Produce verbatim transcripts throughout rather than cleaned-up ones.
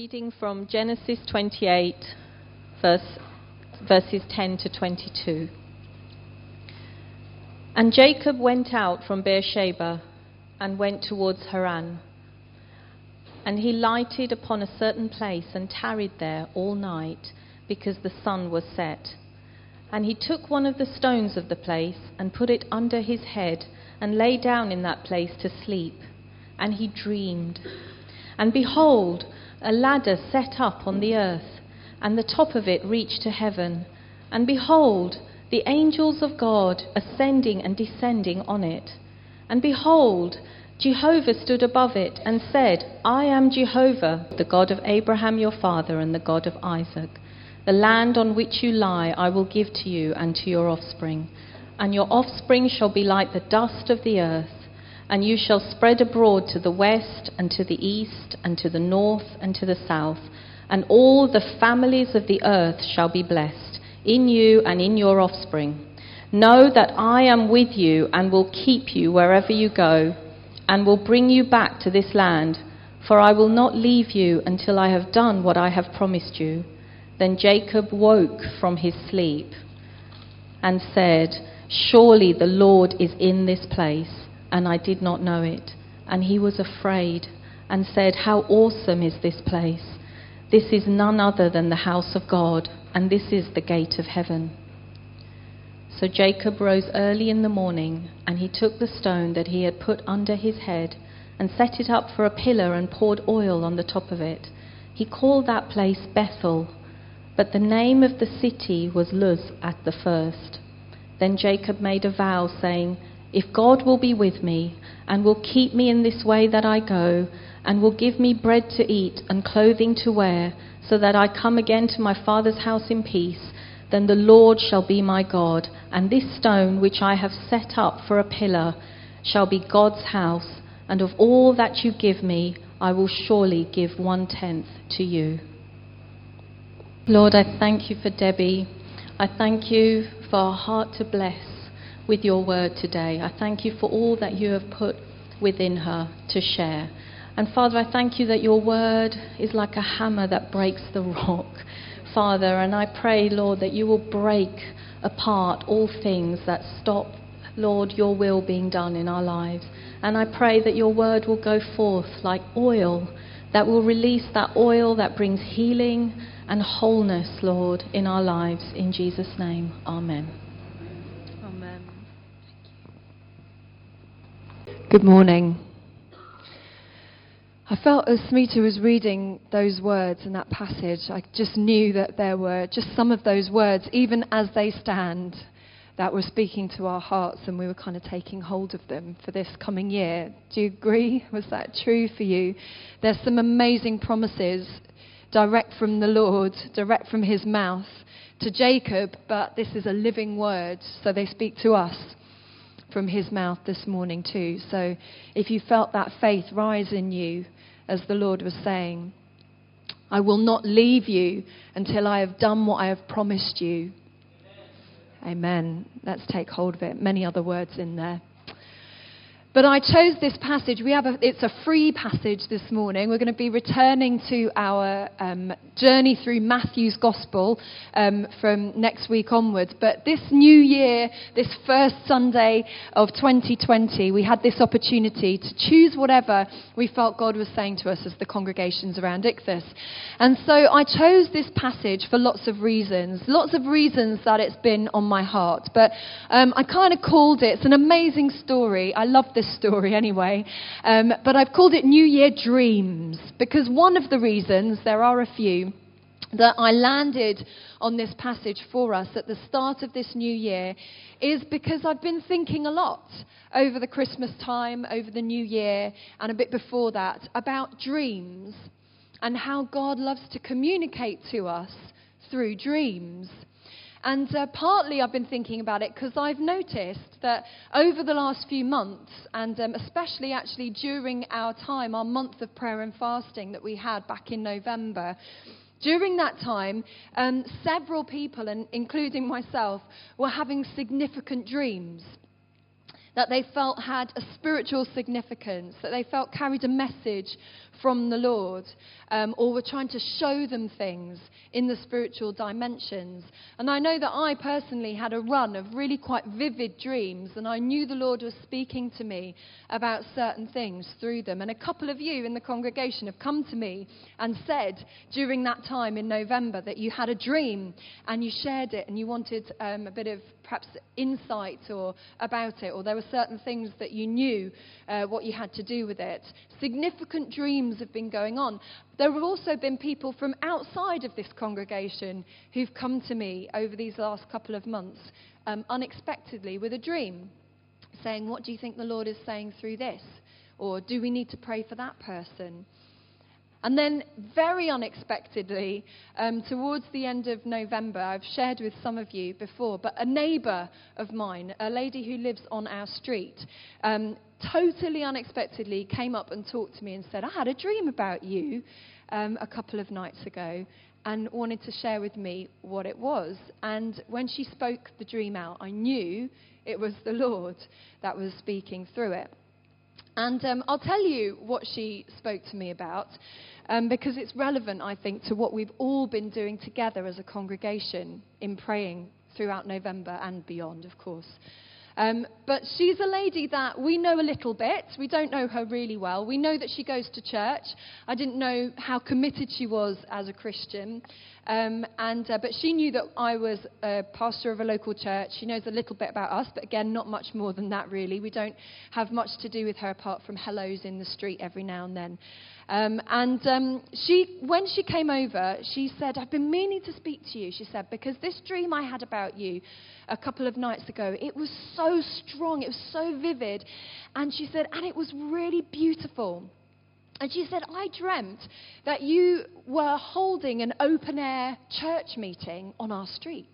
reading from Genesis twenty-eight, verse, verses ten to twenty-two. And Jacob went out from Beersheba and went towards Haran. And he lighted upon a certain place and tarried there all night, because the sun was set. And he took one of the stones of the place and put it under his head and lay down in that place to sleep. And he dreamed. And behold, a ladder set up on the earth, and the top of it reached to heaven. And behold, the angels of God ascending and descending on it. And behold, Jehovah stood above it and said, I am Jehovah, the God of Abraham your father and the God of Isaac. The land on which you lie I will give to you and to your offspring. And your offspring shall be like the dust of the earth. And you shall spread abroad to the west and to the east and to the north and to the south. And all the families of the earth shall be blessed, in you and in your offspring. Know that I am with you and will keep you wherever you go, and will bring you back to this land, for I will not leave you until I have done what I have promised you. Then Jacob woke from his sleep and said, Surely the Lord is in this place, and I did not know it. And he was afraid and said, How awesome is this place! This is none other than the house of God, and this is the gate of heaven. So Jacob rose early in the morning, and he took the stone that he had put under his head and set it up for a pillar and poured oil on the top of it. He called that place Bethel, but the name of the city was Luz at the first. Then Jacob made a vow, saying, If God will be with me, and will keep me in this way that I go, and will give me bread to eat and clothing to wear, so that I come again to my father's house in peace, then the Lord shall be my God, and this stone which I have set up for a pillar shall be God's house, and of all that you give me, I will surely give one-tenth to you. Lord, I thank you for Debbie. I thank you for our heart to bless with your word today. I thank you for all that you have put within her to share. And Father, I thank you that your word is like a hammer that breaks the rock, Father. And I pray, Lord, that you will break apart all things that stop, Lord, your will being done in our lives. And I pray that your word will go forth like oil, that will release that oil that brings healing and wholeness, Lord, in our lives. In Jesus' name, amen. Amen. Good morning. I felt as Smita was reading those words in that passage, I just knew that there were just some of those words, even as they stand, that were speaking to our hearts, and we were kind of taking hold of them for this coming year. Do you agree? Was that true for you? There's some amazing promises direct from the Lord, direct from his mouth to Jacob, but this is a living word, so they speak to us from his mouth this morning too. So if you felt that faith rise in you, as the Lord was saying, I will not leave you until I have done what I have promised you. Amen. Amen. Let's take hold of it. Many other words in there. But I chose this passage. We have a, it's a free passage this morning. We're going to be returning to our um, journey through Matthew's Gospel um, from next week onwards. But this new year, this first Sunday of twenty twenty, we had this opportunity to choose whatever we felt God was saying to us as the congregations around Ichthus. And so I chose this passage for lots of reasons, lots of reasons that it's been on my heart. But um, I kind of called it, it's an amazing story. I love this story anyway, um, but I've called it New Year Dreams, because one of the reasons, there are a few, that I landed on this passage for us at the start of this new year is because I've been thinking a lot over the Christmas time, over the new year, and a bit before that, about dreams and how God loves to communicate to us through dreams. And uh, partly I've been thinking about it because I've noticed that over the last few months, and um, especially actually during our time, our month of prayer and fasting that we had back in November, during that time, um, several people, and including myself, were having significant dreams. that they felt had a spiritual significance, that they felt carried a message from the Lord, um, or were trying to show them things in the spiritual dimensions. And I know that I personally had a run of really quite vivid dreams, and I knew the Lord was speaking to me about certain things through them. And a couple of you in the congregation have come to me and said during that time in November that you had a dream and you shared it and you wanted um, a bit of perhaps insight or about it, or there were certain things that you knew uh, what you had to do with it. Significant dreams have been going on. There have also been people from outside of this congregation who've come to me over these last couple of months um, unexpectedly with a dream, saying, what do you think the Lord is saying through this? Or do we need to pray for that person? And then, very unexpectedly, um, towards the end of November, I've shared with some of you before, but a neighbour of mine, a lady who lives on our street, um, totally unexpectedly came up and talked to me and said, I had a dream about you um, a couple of nights ago, and wanted to share with me what it was. And when she spoke the dream out, I knew it was the Lord that was speaking through it. And um, I'll tell you what she spoke to me about, um, because it's relevant, I think, to what we've all been doing together as a congregation in praying throughout November and beyond, of course. Um, but she's a lady that we know a little bit. We don't know her really well. We know that she goes to church. I didn't know how committed she was as a Christian. Um, and uh, but she knew that I was a pastor of a local church. She knows a little bit about us, but again, not much more than that, really. We don't have much to do with her apart from hellos in the street every now and then. Um, and um, she, when she came over, she said, I've been meaning to speak to you, she said, because this dream I had about you a couple of nights ago, it was so strong, it was so vivid. And she said, and it was really beautiful. And she said, I dreamt that you were holding an open-air church meeting on our street.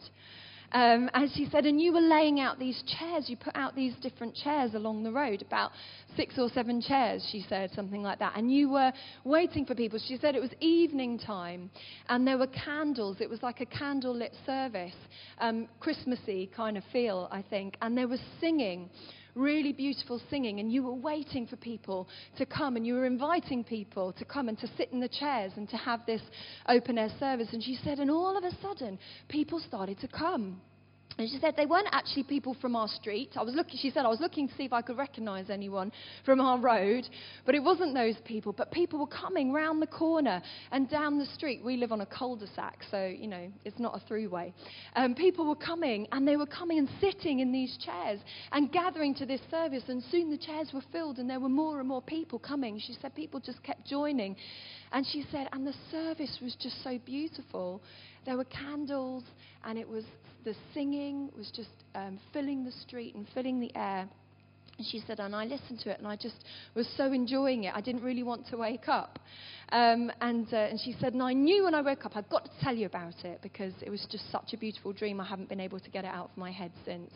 Um, and she said, and you were laying out these chairs. You put out these different chairs along the road, about six or seven chairs, she said, something like that. And you were waiting for people. She said it was evening time, and there were candles. It was like a candle-lit service, um, Christmassy kind of feel, I think. And there was singing. Really beautiful singing, and you were waiting for people to come, and you were inviting people to come and to sit in the chairs and to have this open-air service. And she said, and all of a sudden, people started to come. And she said they weren't actually people from our street. I was looking, she said, I was looking to see if I could recognize anyone from our road, but it wasn't those people. But people were coming round the corner and down the street. We live on a cul-de-sac, so, you know, it's not a throughway. Um, people were coming, and they were coming and sitting in these chairs and gathering to this service, and soon the chairs were filled, and there were more and more people coming. She said people just kept joining. And she said, and the service was just so beautiful. There were candles, and it was the singing was just um, filling the street and filling the air. And she said, and I listened to it, and I just was so enjoying it. I didn't really want to wake up. Um, and, uh, and she said, and I knew when I woke up, I've got to tell you about it, because it was just such a beautiful dream. I haven't been able to get it out of my head since.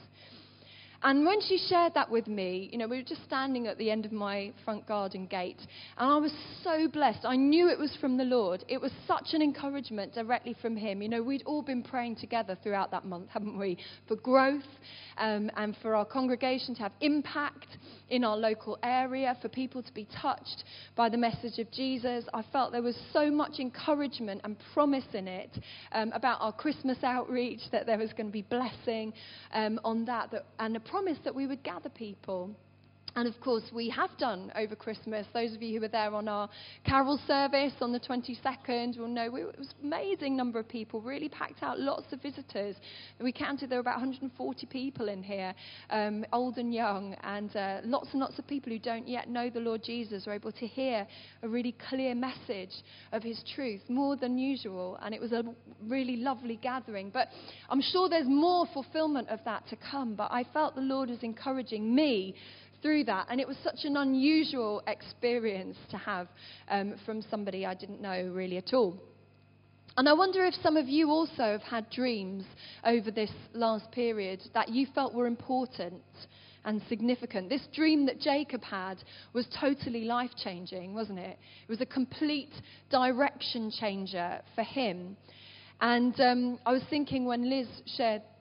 And when she shared that with me, you know, we were just standing at the end of my front garden gate, and I was so blessed. I knew it was from the Lord. It was such an encouragement directly from him. You know, we'd all been praying together throughout that month, haven't we, for growth um, and for our congregation to have impact in our local area, for people to be touched by the message of Jesus. I felt there was so much encouragement and promise in it um, about our Christmas outreach, that there was going to be blessing um, on that, that and a promise that we would gather people. And of course, we have done over Christmas. Those of you who were there on our carol service on the twenty-second will know it was an amazing number of people, really packed out, lots of visitors. We counted there were about one hundred forty people in here, um, old and young, and uh, lots and lots of people who don't yet know the Lord Jesus were able to hear a really clear message of his truth, more than usual. And it was a really lovely gathering. But I'm sure there's more fulfillment of that to come. But I felt the Lord was encouraging me through that, and it was such an unusual experience to have um, from somebody I didn't know really at all. And I wonder if some of you also have had dreams over this last period that you felt were important and significant. This dream that Jacob had was totally life-changing, wasn't it? It was a complete direction changer for him. And um, I was thinking when Liz shared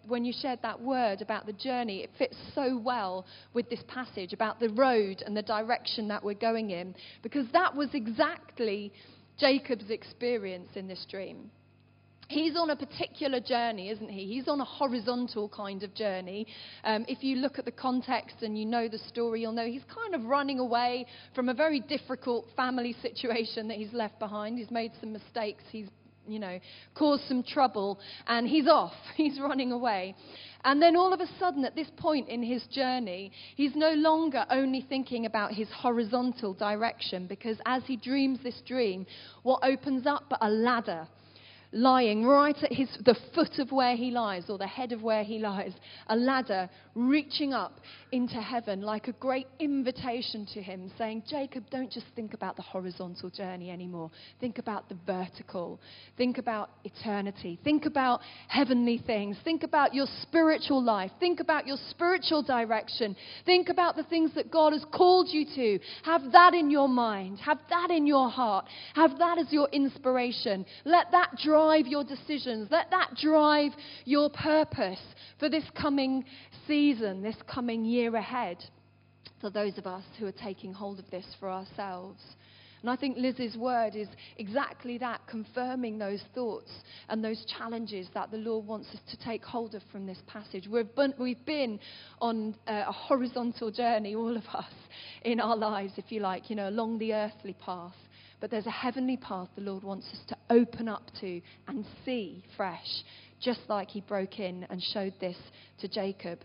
when you shared that word about the journey, it fits so well with this passage about the road and the direction that we're going in, because that was exactly Jacob's experience in this dream. He's on a particular journey, isn't he? He's on a horizontal kind of journey. Um, if you look at the context and you know the story, you'll know he's kind of running away from a very difficult family situation that he's left behind. He's made some mistakes. He's, you know, caused some trouble, and he's off. He's running away. And then all of a sudden, at this point in his journey, he's no longer only thinking about his horizontal direction, because as he dreams this dream, what opens up but a ladder lying right at his the foot of where he lies, or the head of where he lies, a ladder reaching up into heaven like a great invitation to him, saying, Jacob, don't just think about the horizontal journey anymore. Think about the vertical. Think about eternity. Think about heavenly things. Think about your spiritual life. Think about your spiritual direction. Think about the things that God has called you to. Have that in your mind. Have that in your heart. Have that as your inspiration. Let that drive your decisions. Let that drive your purpose for this coming season, this coming year ahead, for those of us who are taking hold of this for ourselves. And I think Liz's word is exactly that, confirming those thoughts and those challenges that the Lord wants us to take hold of from this passage. We've been, we've been on a horizontal journey, all of us, in our lives, if you like, you know, along the earthly path. But there's a heavenly path the Lord wants us to open up to and see fresh, just like he broke in and showed this to Jacob.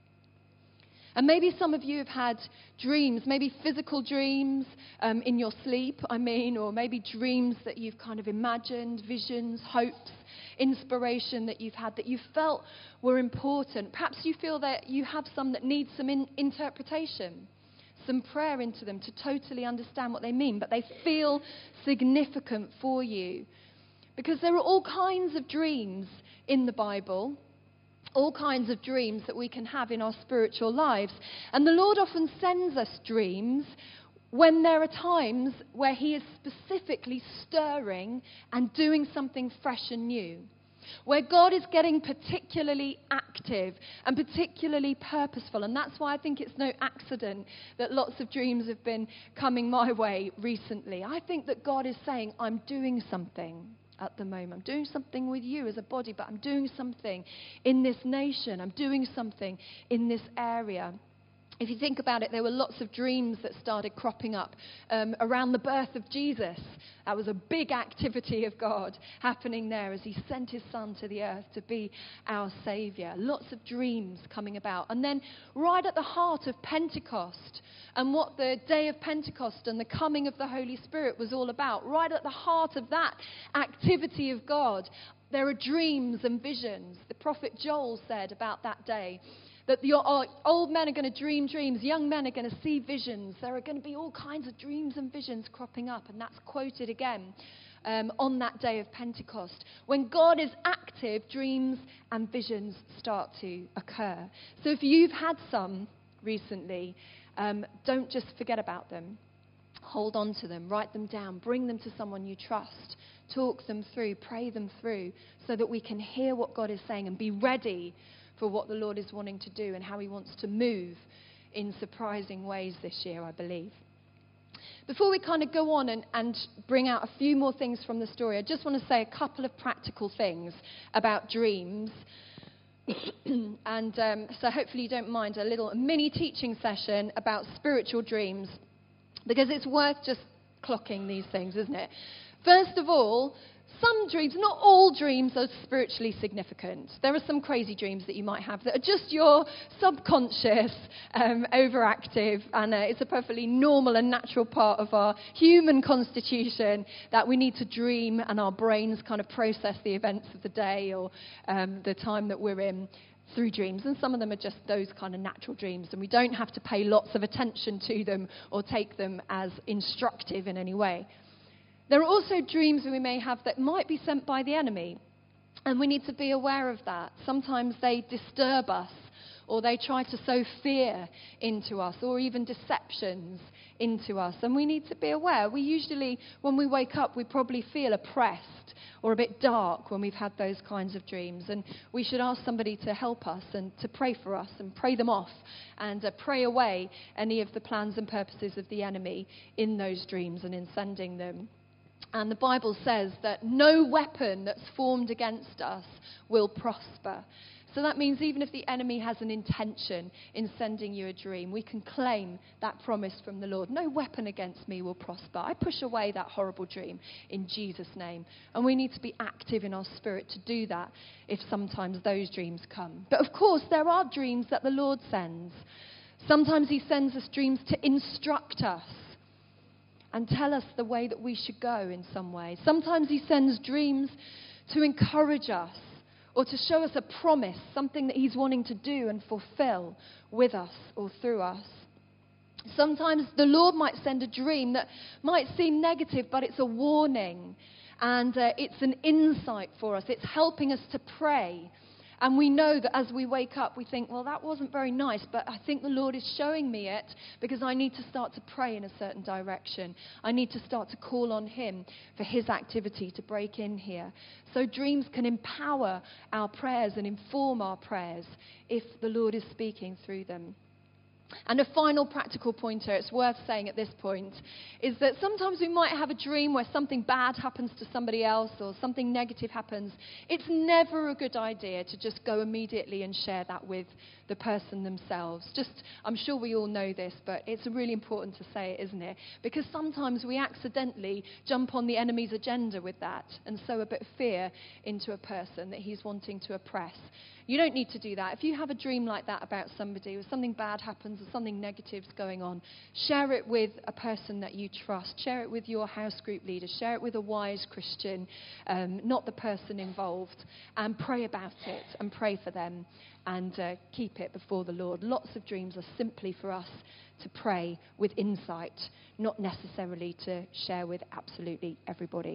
And maybe some of you have had dreams, maybe physical dreams um, in your sleep, I mean, or maybe dreams that you've kind of imagined, visions, hopes, inspiration that you've had that you felt were important. Perhaps you feel that you have some that need some in- interpretation. Some prayer into them to totally understand what they mean, but they feel significant for you. Because there are all kinds of dreams in the Bible, all kinds of dreams that we can have in our spiritual lives. And the Lord often sends us dreams when there are times where he is specifically stirring and doing something fresh and new. Where God is getting particularly active and particularly purposeful. And that's why I think it's no accident that lots of dreams have been coming my way recently. I think that God is saying, I'm doing something at the moment. I'm doing something with you as a body, but I'm doing something in this nation. I'm doing something in this area. If you think about it, there were lots of dreams that started cropping up um, around the birth of Jesus. That was a big activity of God happening there as he sent his son to the earth to be our Saviour. Lots of dreams coming about. And then right at the heart of Pentecost and what the day of Pentecost and the coming of the Holy Spirit was all about, right at the heart of that activity of God, there are dreams and visions. The prophet Joel said about that day, that the old men are going to dream dreams, young men are going to see visions. There are going to be all kinds of dreams and visions cropping up, and that's quoted again um, on that day of Pentecost. When God is active, dreams and visions start to occur. So if you've had some recently, um, don't just forget about them. Hold on to them, write them down, bring them to someone you trust, talk them through, pray them through, so that we can hear what God is saying and be ready for what the Lord is wanting to do and how he wants to move in surprising ways this year, I believe. Before we kind of go on and, and bring out a few more things from the story, I just want to say a couple of practical things about dreams. and um, so hopefully you don't mind a little mini teaching session about spiritual dreams, because it's worth just clocking these things, isn't it? First of all, some dreams, not all dreams, are spiritually significant. There are some crazy dreams that you might have that are just your subconscious um, overactive, and uh, it's a perfectly normal and natural part of our human constitution that we need to dream, and our brains kind of process the events of the day or um, the time that we're in through dreams. And some of them are just those kind of natural dreams, and we don't have to pay lots of attention to them or take them as instructive in any way. There are also dreams that we may have that might be sent by the enemy, and we need to be aware of that. Sometimes they disturb us or they try to sow fear into us, or even deceptions into us. And we need to be aware. We usually, when we wake up, we probably feel oppressed or a bit dark when we've had those kinds of dreams. And we should ask somebody to help us and to pray for us and pray them off and uh, pray away any of the plans and purposes of the enemy in those dreams and in sending them. And the Bible says that no weapon that's formed against us will prosper. So that means even if the enemy has an intention in sending you a dream, we can claim that promise from the Lord. No weapon against me will prosper. I push away that horrible dream in Jesus' name. And we need to be active in our spirit to do that if sometimes those dreams come. But of course, there are dreams that the Lord sends. Sometimes he sends us dreams to instruct us and tell us the way that we should go in some way. Sometimes he sends dreams to encourage us or to show us a promise, something that he's wanting to do and fulfill with us or through us. Sometimes the Lord might send a dream that might seem negative, but it's a warning and uh, it's an insight for us. It's helping us to pray. And we know that as we wake up, we think, well, that wasn't very nice, but I think the Lord is showing me it because I need to start to pray in a certain direction. I need to start to call on him for his activity to break in here. So dreams can empower our prayers and inform our prayers if the Lord is speaking through them. And a final practical pointer, it's worth saying at this point, is that sometimes we might have a dream where something bad happens to somebody else or something negative happens. It's never a good idea to just go immediately and share that with the person themselves. Just, I'm sure we all know this, but it's really important to say it, isn't it? Because sometimes we accidentally jump on the enemy's agenda with that and sow a bit of fear into a person that he's wanting to oppress. You don't need to do that. If you have a dream like that about somebody, or something bad happens, or something negative's going on, share it with a person that you trust. Share it with your house group leader. Share it with a wise Christian, um, not the person involved, and pray about it and pray for them and uh, keep it before the Lord. Lots of dreams are simply for us to pray with insight, not necessarily to share with absolutely everybody.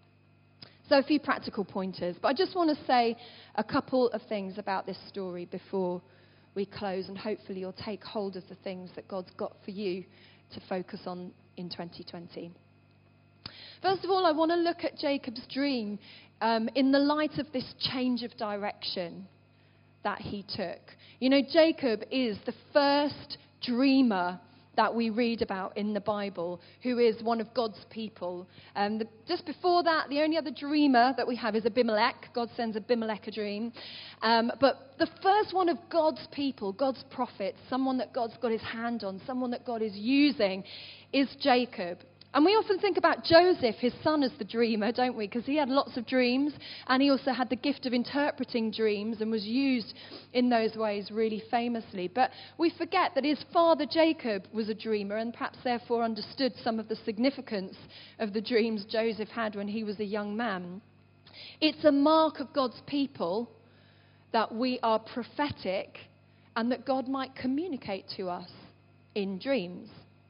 So a few practical pointers, but I just want to say a couple of things about this story before we close, and hopefully you'll take hold of the things that God's got for you to focus on in twenty twenty. First of all, I want to look at Jacob's dream um, in the light of this change of direction that he took. You know, Jacob is the first dreamer that we read about in the Bible, who is one of God's people. Um, the, just before that, the only other dreamer that we have is Abimelech. God sends Abimelech a dream. Um, but the first one of God's people, God's prophet, someone that God's got his hand on, someone that God is using, is Jacob. And we often think about Joseph, his son, as the dreamer, don't we? Because he had lots of dreams, and he also had the gift of interpreting dreams and was used in those ways really famously. But we forget that his father Jacob was a dreamer and perhaps therefore understood some of the significance of the dreams Joseph had when he was a young man. It's a mark of God's people that we are prophetic and that God might communicate to us in dreams.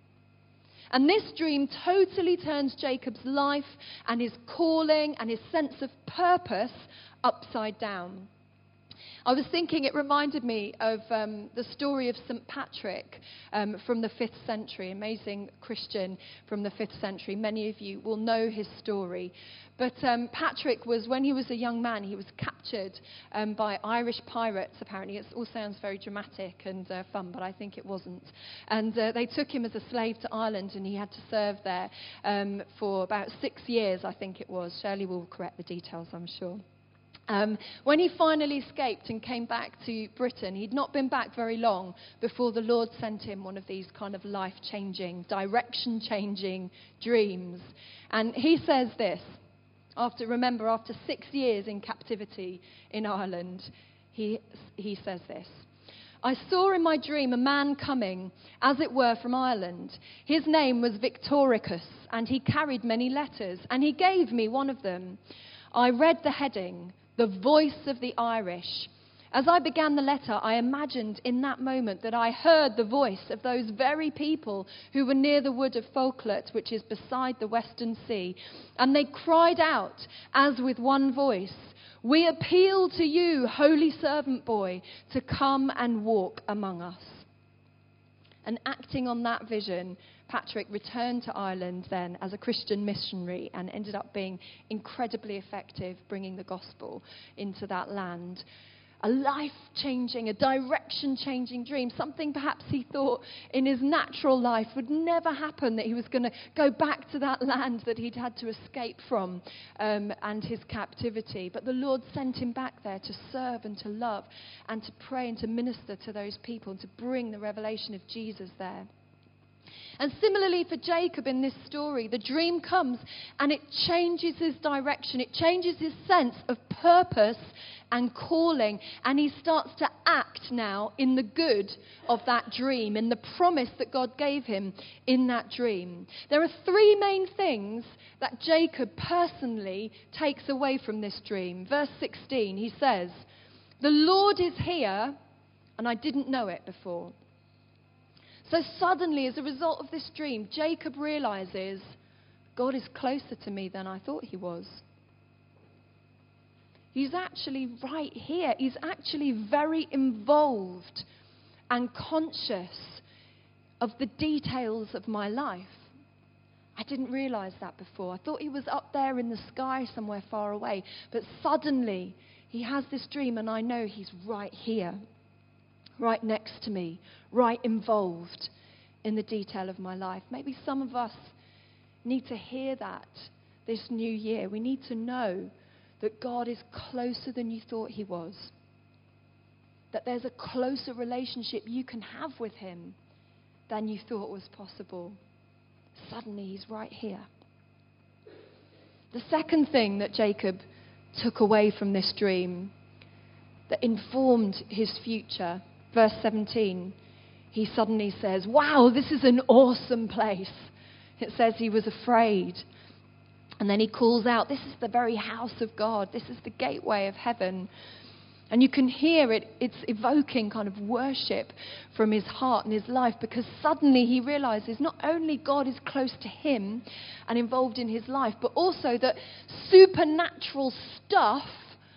And this dream totally turns Jacob's life and his calling and his sense of purpose upside down. I was thinking it reminded me of um, the story of Saint Patrick um, from the fifth century, amazing Christian from the fifth century. Many of you will know his story. But um, Patrick was, when he was a young man, he was captured um, by Irish pirates, apparently. It all sounds very dramatic and uh, fun, but I think it wasn't. And uh, they took him as a slave to Ireland, and he had to serve there um, for about six years, I think it was. Shirley will correct the details, I'm sure. Um, when he finally escaped and came back to Britain, he'd not been back very long before the Lord sent him one of these kind of life-changing, direction-changing dreams. And he says this, after, remember, after six years in captivity in Ireland, he, he says this. I saw in my dream a man coming, as it were, from Ireland. His name was Victoricus, and he carried many letters, and he gave me one of them. I read the heading, The Voice of the Irish. As I began the letter, I imagined in that moment that I heard the voice of those very people who were near the wood of Falkland, which is beside the Western Sea. And they cried out, as with one voice, We appeal to you, holy servant boy, to come and walk among us. And acting on that vision, Patrick returned to Ireland then as a Christian missionary and ended up being incredibly effective bringing the gospel into that land. A life-changing, a direction-changing dream, something perhaps he thought in his natural life would never happen, that he was going to go back to that land that he'd had to escape from um, and his captivity. But the Lord sent him back there to serve and to love and to pray and to minister to those people and to bring the revelation of Jesus there. And similarly for Jacob in this story, the dream comes and it changes his direction. It changes his sense of purpose and calling. And he starts to act now in the good of that dream, in the promise that God gave him in that dream. There are three main things that Jacob personally takes away from this dream. Verse sixteen, he says, "The Lord is here, and I didn't know it before." So suddenly, as a result of this dream, Jacob realizes, God is closer to me than I thought he was. He's actually right here. He's actually very involved and conscious of the details of my life. I didn't realize that before. I thought he was up there in the sky somewhere far away. But suddenly, he has this dream, and I know he's right here. Right next to me, right involved in the detail of my life. Maybe some of us need to hear that this new year. We need to know that God is closer than you thought he was. That there's a closer relationship you can have with him than you thought was possible. Suddenly he's right here. The second thing that Jacob took away from this dream that informed his future, verse seventeen, he suddenly says, wow, this is an awesome place. It says he was afraid. And then he calls out, this is the very house of God. This is the gateway of heaven. And you can hear it, it's evoking kind of worship from his heart and his life, because suddenly he realizes not only God is close to him and involved in his life, but also that supernatural stuff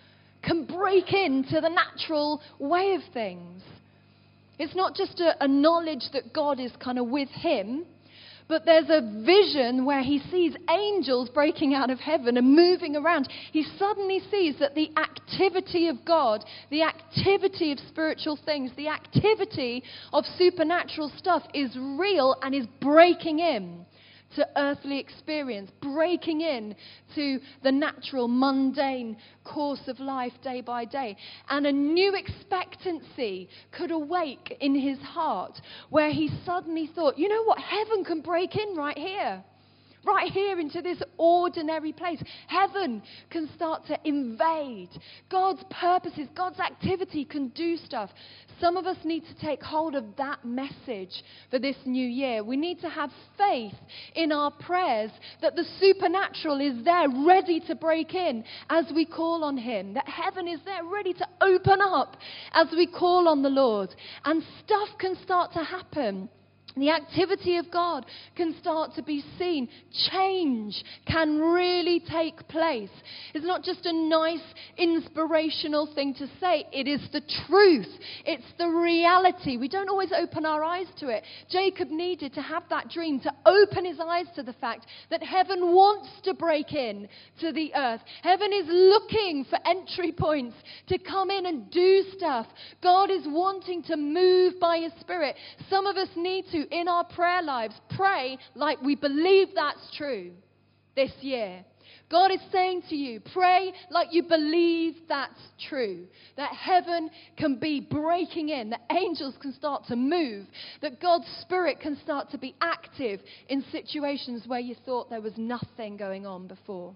can break into the natural way of things. It's not just a, a knowledge that God is kind of with him, but there's a vision where he sees angels breaking out of heaven and moving around. He suddenly sees that the activity of God, the activity of spiritual things, the activity of supernatural stuff is real and is breaking in to earthly experience, breaking in to the natural, mundane course of life day by day. And a new expectancy could awake in his heart, where he suddenly thought, you know what, heaven can break in right here. Right here into this ordinary place. Heaven can start to invade. God's purposes, God's activity can do stuff. Some of us need to take hold of that message for this new year. We need to have faith in our prayers that the supernatural is there ready to break in as we call on him. That heaven is there ready to open up as we call on the Lord. And stuff can start to happen. The activity of God can start to be seen. Change can really take place. It's not just a nice, inspirational thing to say. It is the truth. It's the reality. We don't always open our eyes to it. Jacob needed to have that dream to open his eyes to the fact that heaven wants to break in to the earth. Heaven is looking for entry points to come in and do stuff. God is wanting to move by his Spirit. Some of us need to, in our prayer lives, pray like we believe that's true this year. God is saying to you, pray like you believe that's true. That heaven can be breaking in, that angels can start to move, that God's Spirit can start to be active in situations where you thought there was nothing going on before.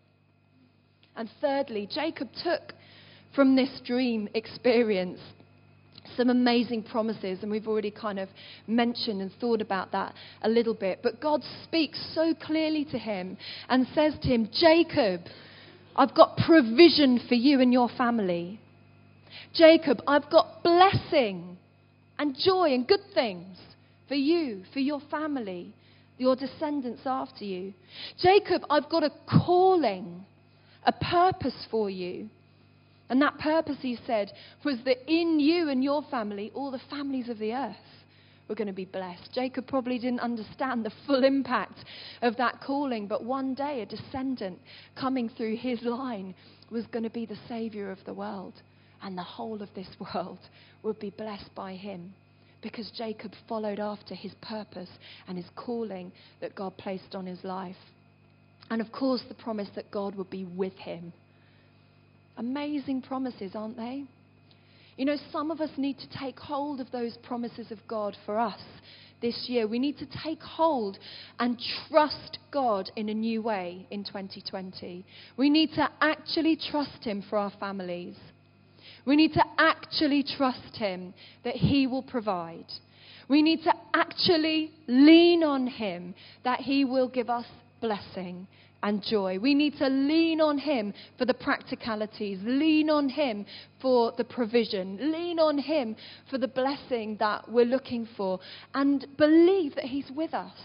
And thirdly, Jacob took from this dream experience some amazing promises, and we've already kind of mentioned and thought about that a little bit. But God speaks so clearly to him and says to him, Jacob, I've got provision for you and your family. Jacob, I've got blessing and joy and good things for you, for your family, your descendants after you. Jacob, I've got a calling, a purpose for you. And that purpose, he said, was that in you and your family, all the families of the earth were going to be blessed. Jacob probably didn't understand the full impact of that calling, but one day a descendant coming through his line was going to be the Savior of the world. And the whole of this world would be blessed by him, because Jacob followed after his purpose and his calling that God placed on his life. And of course, the promise that God would be with him. Amazing promises, aren't they? You know, some of us need to take hold of those promises of God for us this year. We need to take hold and trust God in a new way in twenty twenty. We need to actually trust him for our families. We need to actually trust him that he will provide. We need to actually lean on him that he will give us blessing and joy. We need to lean on him for the practicalities. Lean on him for the provision. Lean on him for the blessing that we're looking for. And believe that he's with us.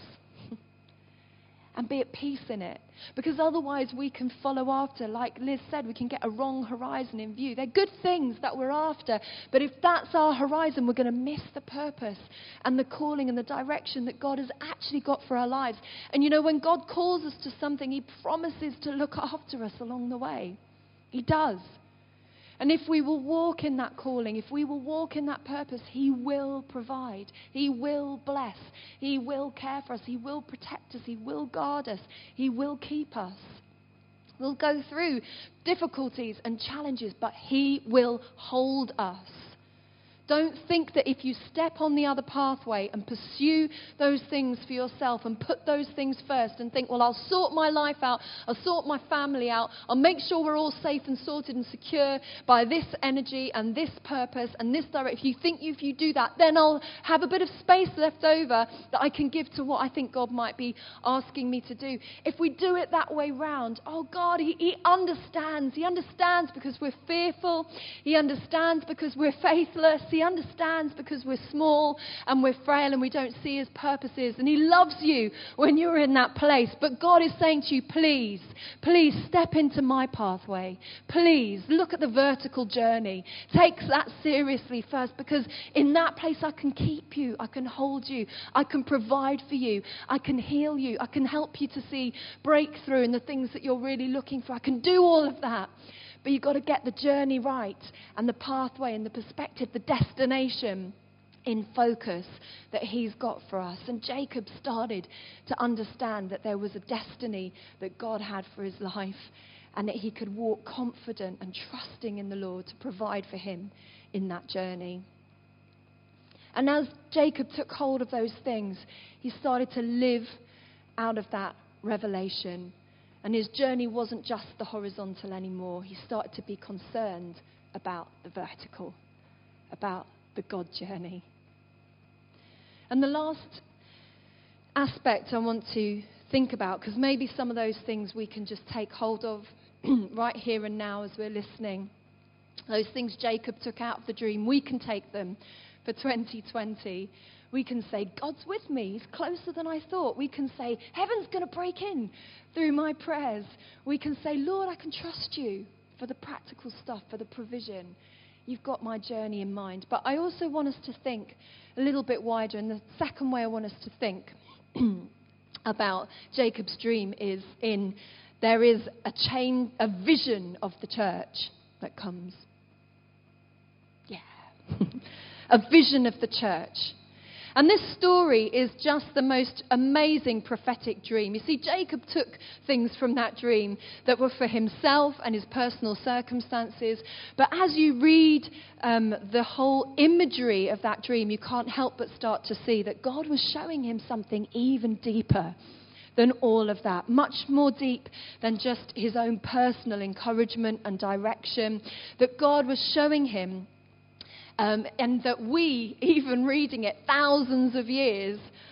And be at peace in it. Because otherwise we can follow after, like Liz said, we can get a wrong horizon in view. They're good things that we're after. But if that's our horizon, we're going to miss the purpose and the calling and the direction that God has actually got for our lives. And you know, when God calls us to something, he promises to look after us along the way. He does. And if we will walk in that calling, if we will walk in that purpose, he will provide. He will bless. He will care for us. He will protect us. He will guard us. He will keep us. We'll go through difficulties and challenges, but he will hold us. Don't think that if you step on the other pathway and pursue those things for yourself and put those things first and think, well, I'll sort my life out, I'll sort my family out, I'll make sure we're all safe and sorted and secure by this energy and this purpose and this direction. If you think if you do that, then I'll have a bit of space left over that I can give to what I think God might be asking me to do. If we do it that way round, oh God, he, he understands. He understands because we're fearful. He understands because we're faithless. He understands because we're small and we're frail and we don't see his purposes. And he loves you when you're in that place. But God is saying to you, please, please step into my pathway. Please look at the vertical journey. Take that seriously first, because in that place I can keep you. I can hold you. I can provide for you. I can heal you. I can help you to see breakthrough in the things that you're really looking for. I can do all of that. But you've got to get the journey right and the pathway and the perspective, the destination in focus that he's got for us. And Jacob started to understand that there was a destiny that God had for his life and that he could walk confident and trusting in the Lord to provide for him in that journey. And as Jacob took hold of those things, he started to live out of that revelation. And his journey wasn't just the horizontal anymore. He started to be concerned about the vertical, about the God journey. And the last aspect I want to think about, because maybe some of those things we can just take hold of right here and now as we're listening. Those things Jacob took out of the dream, we can take them for twenty twenty. We can say, God's with me. He's closer than I thought. We can say, heaven's going to break in through my prayers. We can say, Lord, I can trust you for the practical stuff, for the provision. You've got my journey in mind. But I also want us to think a little bit wider. And the second way I want us to think about Jacob's dream is in there is a chain, a vision of the church that comes. Yeah. A vision of the church. And this story is just the most amazing prophetic dream. You see, Jacob took things from that dream that were for himself and his personal circumstances. But as you read um, the whole imagery of that dream, you can't help but start to see that God was showing him something even deeper than all of that. Much more deep than just his own personal encouragement and direction. That God was showing him Um, and that we, even reading it thousands of years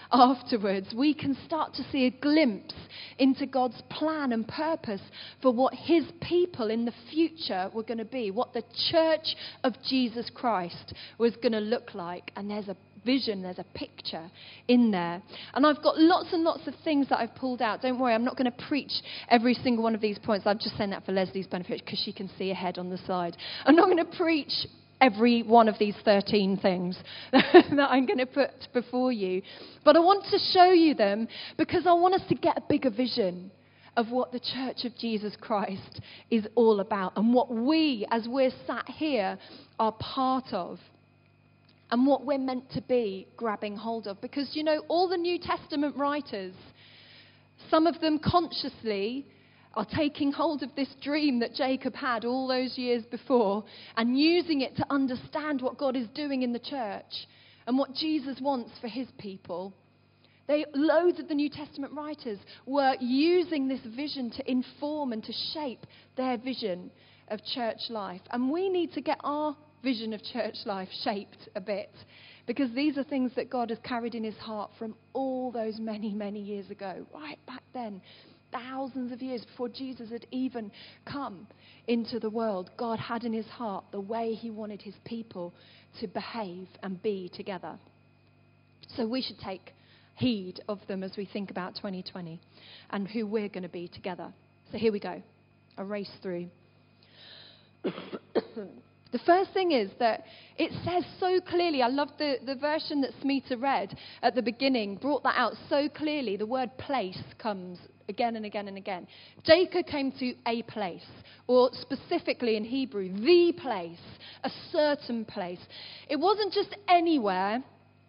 afterwards, we can start to see a glimpse into God's plan and purpose for what his people in the future were going to be, what the church of Jesus Christ was going to look like. And there's a vision, there's a picture in there. And I've got lots and lots of things that I've pulled out. Don't worry, I'm not going to preach every single one of these points. I'm just saying that for Leslie's benefit because she can see ahead on the slide. I'm not going to preach every one of these thirteen things that I'm going to put before you. But I want to show you them because I want us to get a bigger vision of what the Church of Jesus Christ is all about and what we, as we're sat here, are part of. And what we're meant to be grabbing hold of. Because, you know, all the New Testament writers, some of them consciously are taking hold of this dream that Jacob had all those years before and using it to understand what God is doing in the church and what Jesus wants for his people. They, loads of the New Testament writers were using this vision to inform and to shape their vision of church life. And we need to get our vision of church life shaped a bit, because these are things that God has carried in his heart from all those many, many years ago, right back then, thousands of years before Jesus had even come into the world. God had in his heart the way he wanted his people to behave and be together. So we should take heed of them as we think about twenty twenty and who we're going to be together. So here we go. A race through. The first thing is that it says so clearly, I love the, the version that Smita read at the beginning, brought that out so clearly. The word place comes again and again and again. Jacob came to a place, or specifically in Hebrew, the place, a certain place. It wasn't just anywhere,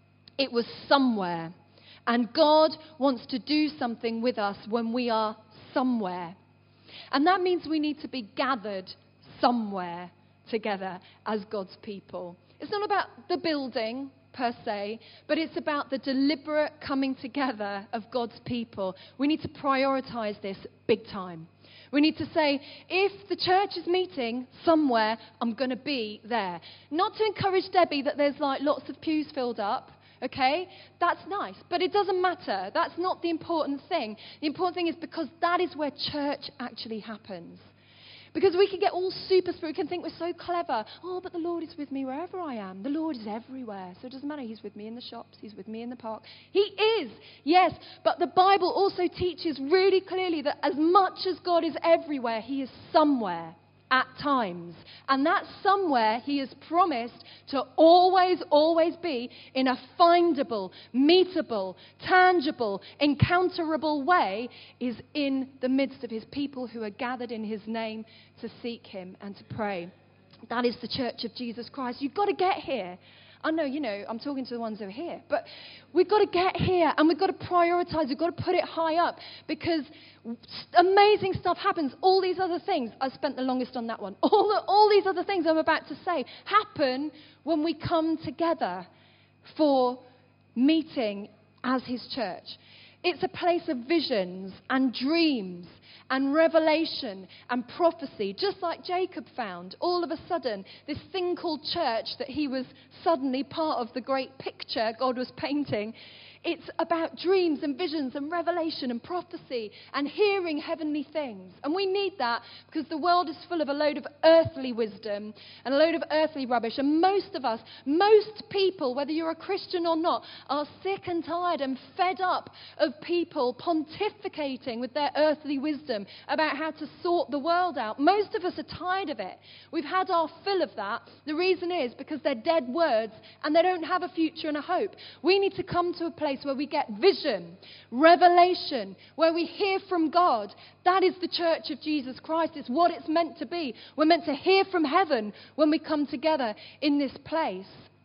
it was somewhere. And God wants to do something with us when we are somewhere. And that means we need to be gathered somewhere together as God's people. It's not about the building per se, but it's about the deliberate coming together of God's people. We need to prioritize this big time. We need to say, if the church is meeting somewhere, I'm going to be there. Not to encourage Debbie that there's like lots of pews filled up. Okay, that's nice, but it doesn't matter. That's not the important thing. The important thing is because that is where church actually happens. Because we can get all super spiritual, we can think we're so clever. Oh, but the Lord is with me wherever I am. The Lord is everywhere. So it doesn't matter. He's with me in the shops. He's with me in the park. He is, yes. But the Bible also teaches really clearly that as much as God is everywhere, he is somewhere at times. And that somewhere he has promised to always, always be in a findable, meetable, tangible, encounterable way is in the midst of his people who are gathered in his name to seek him and to pray. That is the Church of Jesus Christ. You've got to get here. I know, you know, I'm talking to the ones who are here. But we've got to get here and we've got to prioritize. We've got to put it high up because amazing stuff happens. All these other things, I spent the longest on that one. All, the, all these other things I'm about to say happen when we come together for meeting as his church. It's a place of visions and dreams and revelation and prophecy, just like Jacob found. All of a sudden, this thing called church that he was suddenly part of the great picture God was painting, it's about dreams and visions and revelation and prophecy and hearing heavenly things. And we need that because the world is full of a load of earthly wisdom and a load of earthly rubbish. And most of us, most people, whether you're a Christian or not, are sick and tired and fed up of people pontificating with their earthly wisdom about how to sort the world out. Most of us are tired of it. We've had our fill of that. The reason is because they're dead words and they don't have a future and a hope. We need to come to a place where we get vision, revelation, where we hear from God. That is the Church of Jesus Christ. It's what it's meant to be. We're meant to hear from heaven when we come together in this place.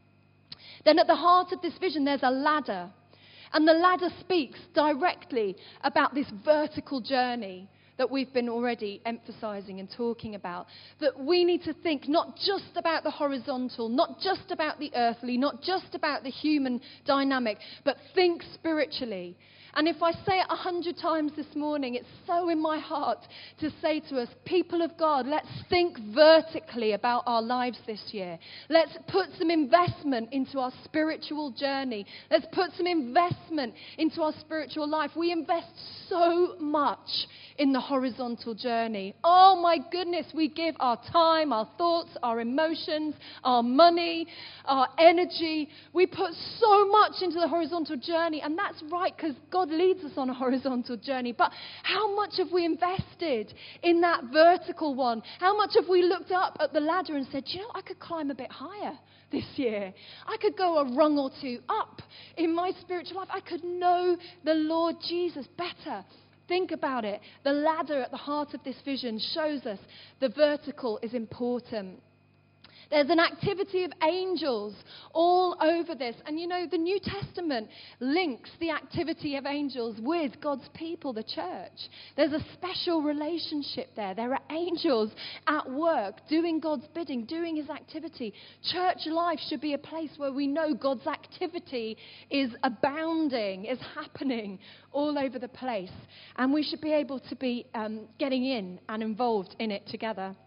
Then at the heart of this vision, there's a ladder. And the ladder speaks directly about this vertical journey that we've been already emphasizing and talking about. That we need to think not just about the horizontal, not just about the earthly, not just about the human dynamic, but think spiritually. And if I say it a hundred times this morning, it's so in my heart to say to us, people of God, let's think vertically about our lives this year. Let's put some investment into our spiritual journey. Let's put some investment into our spiritual life. We invest so much in the horizontal journey. Oh my goodness, we give our time, our thoughts, our emotions, our money, our energy. We put so much into the horizontal journey, and that's right, because God leads us on a horizontal journey. But how much have we invested in that vertical one? How much have we looked up at the ladder and said, you know, I could climb a bit higher this year. I could go a rung or two up in my spiritual life. I could know the Lord Jesus better. Think about it. The ladder at the heart of this vision shows us the vertical is important. There's an activity of angels all over this. And you know, the New Testament links the activity of angels with God's people, the church. There's a special relationship there. There are angels at work doing God's bidding, doing his activity. Church life should be a place where we know God's activity is abounding, is happening all over the place. And we should be able to be um, getting in and involved in it together.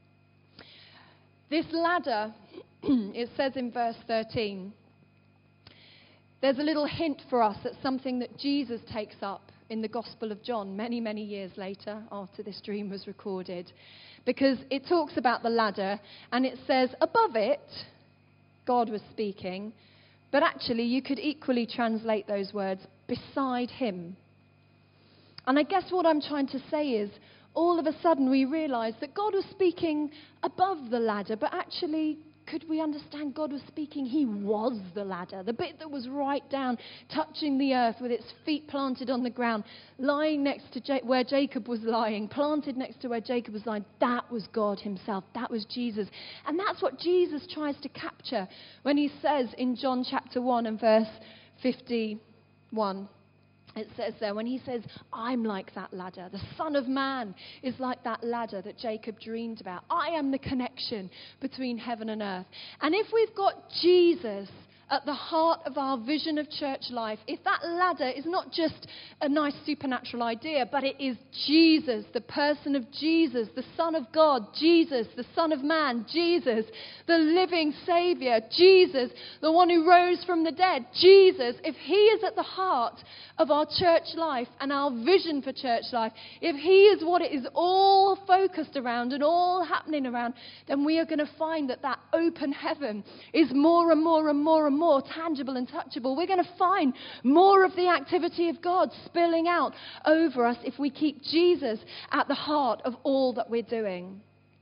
This ladder, it says in verse thirteen, there's a little hint for us at something that Jesus takes up in the Gospel of John many, many years later after this dream was recorded. Because it talks about the ladder and it says above it, God was speaking, but actually you could equally translate those words, beside him. And I guess what I'm trying to say is, all of a sudden we realized that God was speaking above the ladder, but actually, could we understand God was speaking? He was the ladder, the bit that was right down, touching the earth with its feet planted on the ground, lying next to Ja- where Jacob was lying, planted next to where Jacob was lying. That was God himself. That was Jesus. And that's what Jesus tries to capture when he says in John chapter one and verse fifty-one. It says there, when he says, I'm like that ladder. The Son of Man is like that ladder that Jacob dreamed about. I am the connection between heaven and earth. And if we've got Jesus at the heart of our vision of church life, if that ladder is not just a nice supernatural idea, but it is Jesus, the person of Jesus, the Son of God, Jesus, the Son of Man, Jesus, the living Savior, Jesus, the one who rose from the dead, Jesus, if he is at the heart of our church life and our vision for church life, if he is what it is all focused around and all happening around, then we are going to find that that open heaven is more and more and more and more tangible and touchable. We're going to find more of the activity of God spilling out over us if we keep Jesus at the heart of all that we're doing.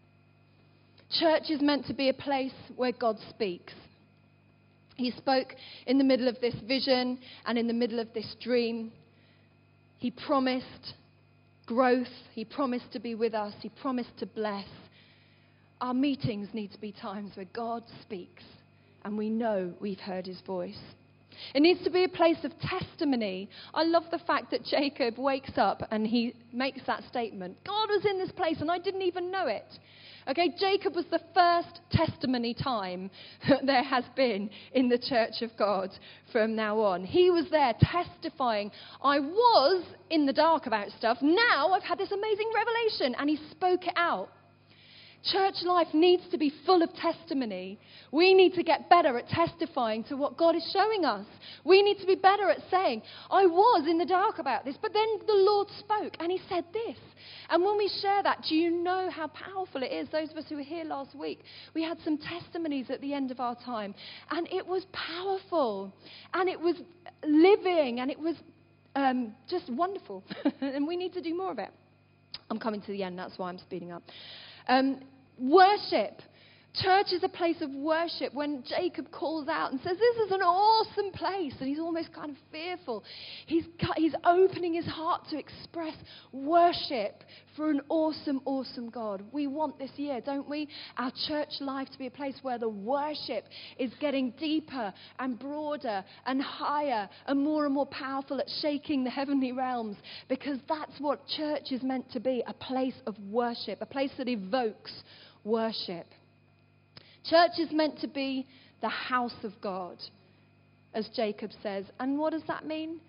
Church is meant to be a place where God speaks. He spoke in the middle of this vision and in the middle of this dream. He promised growth. He promised to be with us. He promised to bless. Our meetings need to be times where God speaks and we know we've heard his voice. It needs to be a place of testimony. I love the fact that Jacob wakes up and he makes that statement. God was in this place and I didn't even know it. Okay, Jacob was the first testimony time that there has been in the church of God from now on. He was there testifying, I was in the dark about stuff, now I've had this amazing revelation, and he spoke it out. Church life needs to be full of testimony. We need to get better at testifying to what God is showing us. We need to be better at saying, I was in the dark about this, but then the Lord spoke and he said this. And when we share that, do you know how powerful it is? Those of us who were here last week, we had some testimonies at the end of our time. And it was powerful. And it was living. And it was um, just wonderful. And we need to do more of it. I'm coming to the end. That's why I'm speeding up. Um, worship. Church is a place of worship. When Jacob calls out and says, this is an awesome place, and he's almost kind of fearful, he's, he's opening his heart to express worship for an awesome, awesome God. We want this year, don't we? Our church life to be a place where the worship is getting deeper and broader and higher and more and more powerful at shaking the heavenly realms, because that's what church is meant to be, a place of worship, a place that evokes worship. Church is meant to be the house of God, as Jacob says. And what does that mean?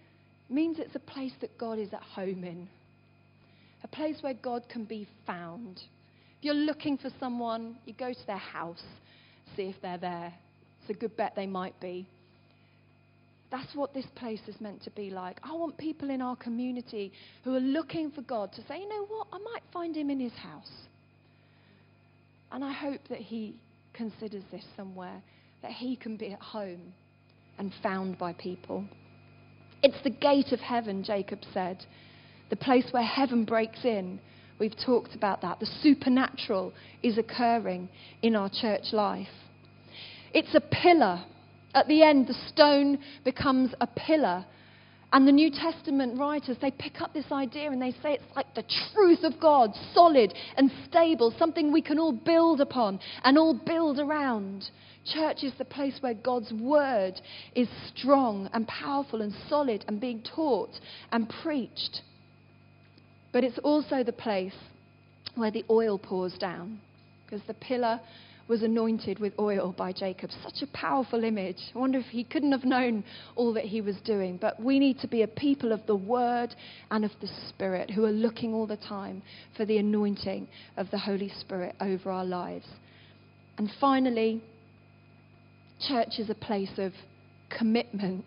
means it's a place that God is at home in. A place where God can be found. If you're looking for someone, you go to their house, see if they're there. It's a good bet they might be. That's what this place is meant to be like. I want people in our community who are looking for God to say, you know what, I might find him in his house. And I hope that he considers this somewhere, that he can be at home and found by people. It's the gate of heaven, Jacob said. The place where heaven breaks in. We've talked about that. The supernatural is occurring in our church life. It's a pillar. At the end, the stone becomes a pillar. And the New Testament writers, they pick up this idea and they say it's like the truth of God, solid and stable, something we can all build upon and all build around. Church is the place where God's word is strong and powerful and solid and being taught and preached. But it's also the place where the oil pours down, because the pillar was anointed with oil by Jacob. Such a powerful image. I wonder if he couldn't have known all that he was doing. But we need to be a people of the word and of the Spirit who are looking all the time for the anointing of the Holy Spirit over our lives. And finally, church is a place of commitment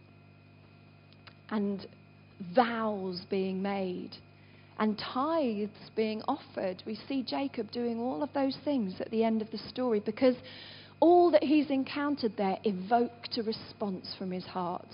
and vows being made and tithes being offered. We see Jacob doing all of those things at the end of the story, because all that he's encountered there evoked a response from his heart.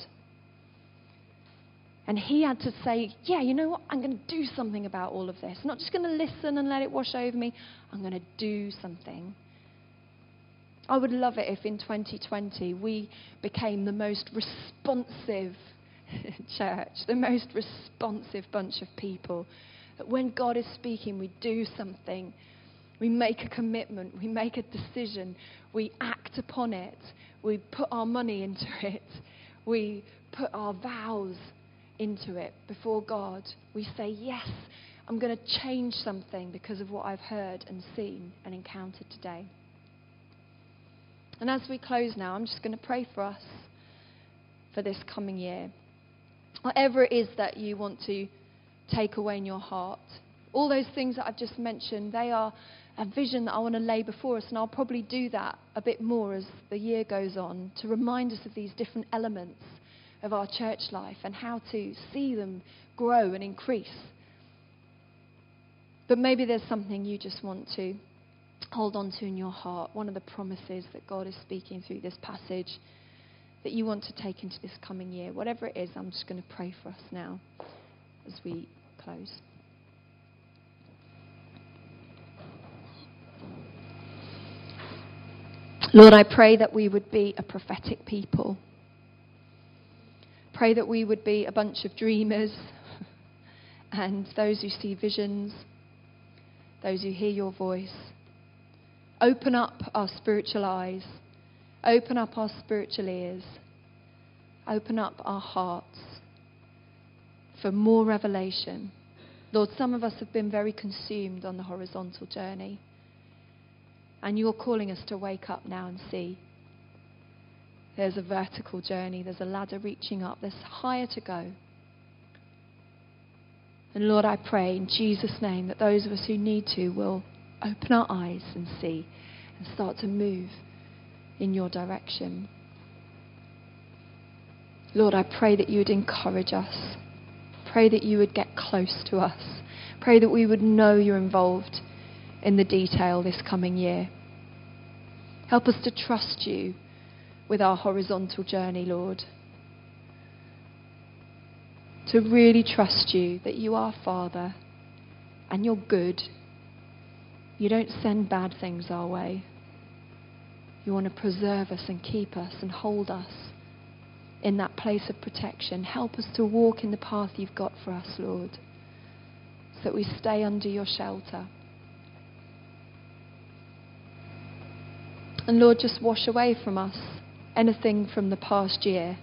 And he had to say, yeah, you know what? I'm going to do something about all of this. I'm not just going to listen and let it wash over me. I'm going to do something. I would love it if in twenty twenty we became the most responsive church, the most responsive bunch of people. That when God is speaking, we do something. We make a commitment. We make a decision. We act upon it. We put our money into it. We put our vows into it before God. We say, yes, I'm going to change something because of what I've heard and seen and encountered today. And as we close now, I'm just going to pray for us for this coming year. Whatever it is that you want to take away in your heart, all those things that I've just mentioned, they are a vision that I want to lay before us, and I'll probably do that a bit more as the year goes on, to remind us of these different elements of our church life and how to see them grow and increase. But maybe there's something you just want to hold on to in your heart, one of the promises that God is speaking through this passage that you want to take into this coming year. Whatever it is, I'm just going to pray for us now as we close. Lord, I pray that we would be a prophetic people. Pray that we would be a bunch of dreamers and those who see visions, those who hear your voice. Open up our spiritual eyes. Open up our spiritual ears. Open up our hearts for more revelation. Lord, some of us have been very consumed on the horizontal journey. And you're calling us to wake up now and see. There's a vertical journey. There's a ladder reaching up. There's higher to go. And Lord, I pray in Jesus' name that those of us who need to will open our eyes and see and start to move in your direction. Lord, I pray that you would encourage us. Pray that you would get close to us. Pray that we would know you're involved in the detail this coming year. Help us to trust you with our horizontal journey, Lord. To really trust you that you are Father and you're good. You don't send bad things our way. You want to preserve us and keep us and hold us in that place of protection. Help us to walk in the path you've got for us, Lord, so that we stay under your shelter. And Lord, just wash away from us anything from the past year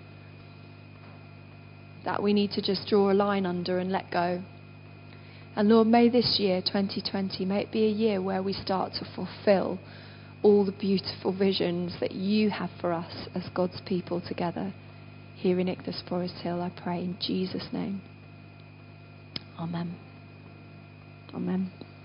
that we need to just draw a line under and let go. And Lord, may this year, twenty twenty, may it be a year where we start to fulfill all the beautiful visions that you have for us as God's people together here in Ichthus Forest Hill, I pray in Jesus' name. Amen. Amen.